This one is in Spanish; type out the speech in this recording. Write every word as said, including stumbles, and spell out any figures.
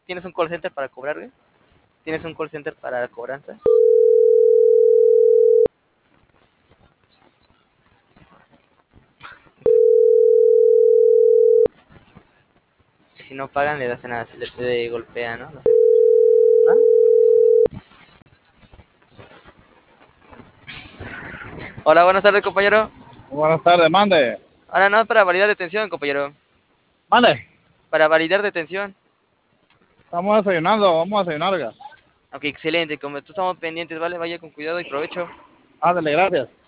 ¿Tienes un call center para cobrar, güey? ¿Tienes un call center para cobranzas? Si no pagan, le hacen a, le, le golpean, ¿no? ¿No? Hola, buenas tardes, compañero. Buenas tardes, mande. Ahora no, para validar detención, compañero. Mande. Para validar detención. Estamos desayunando, vamos a desayunar, oiga. Ok, excelente. Como tú estamos pendientes, ¿vale? Vaya con cuidado y provecho. Ándale, gracias.